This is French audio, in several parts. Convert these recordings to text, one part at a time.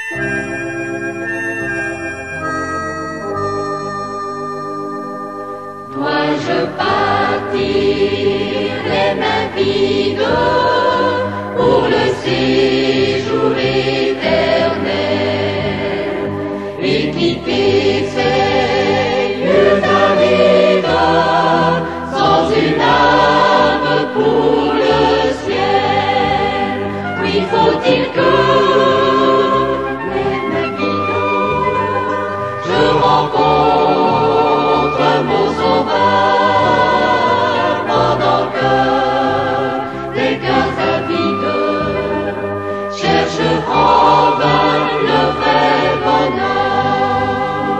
Dois-je partir les mains vides pour le séjour éternel et quitter ces lieux arides sans une âme pour le ciel? Oui, faut-il que les mains vides je rencontre mon Sauveur pendant que les cœurs avides cherchent en vain le vrai bonheur.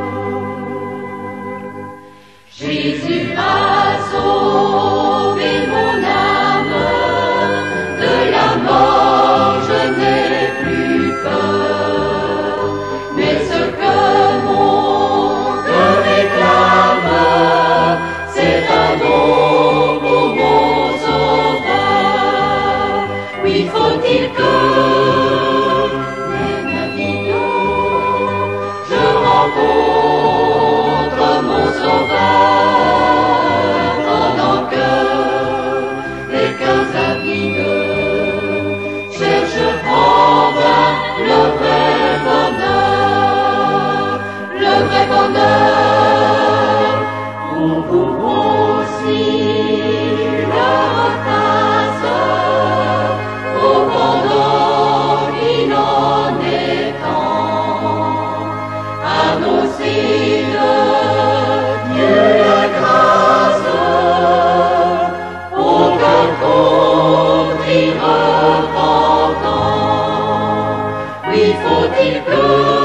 Jésus a sauvé mon âme, de la mort je n'ai plus peur, mais ce que mon cœur réclame, c'est un don pour mon Sauveur. Oui, faut-il que les mains vides je rencontre mon Sauveur pendant que les cœurs avides cherchent en vain le vrai bonheur, le vrai bonheur. Ouvrons aussi leur face au pendant qu'il en est temps, annoncer de Dieu la grâce au cœur contrit repentant. Oui, faut-il que